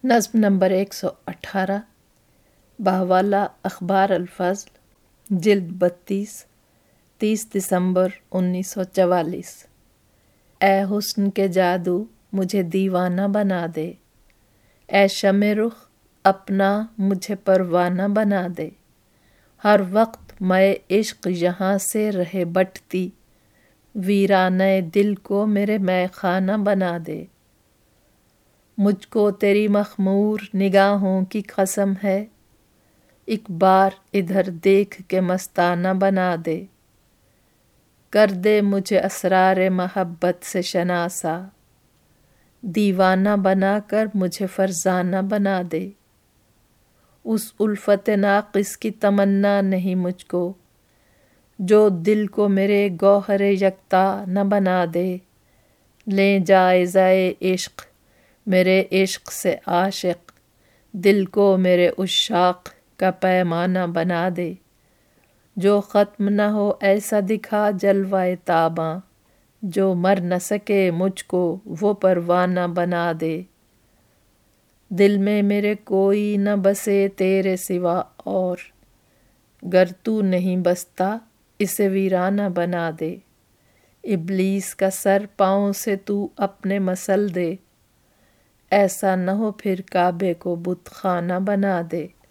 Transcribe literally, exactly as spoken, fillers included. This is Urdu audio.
نظم نمبر ایک سو اٹھارہ، بہوالا اخبار الفضل، جلد بتیس، تیس دسمبر انیس سو چوالیس۔ اے حسن کے جادو مجھے دیوانہ بنا دے، اے شمع رخ اپنا مجھے پروانہ بنا دے، ہر وقت میں عشق یہاں سے رہے بٹتی، ویرانے دل کو میرے مے خانہ بنا دے۔ مجھ کو تیری مخمور نگاہوں کی قسم ہے، ایک بار ادھر دیکھ کے مستانہ بنا دے، کر دے مجھے اسرار محبت سے شناسا، دیوانہ بنا کر مجھے فرزانہ بنا دے۔ اس الفت ناقص کی تمنا نہیں مجھ کو، جو دل کو میرے گوہر یکتا نہ بنا دے، لیں جائزہ عشق میرے عشق سے عاشق، دل کو میرے عشاق کا پیمانہ بنا دے، جو ختم نہ ہو ایسا دکھا جلوہ تاباں، جو مر نہ سکے مجھ کو وہ پروانہ بنا دے۔ دل میں میرے کوئی نہ بسے تیرے سوا اور، گر تو نہیں بستا اسے ویرانہ بنا دے۔ ابلیس کا سر پاؤں سے تو اپنے مسل دے، ایسا نہ ہو پھر کعبے کو بت خانہ بنا دے۔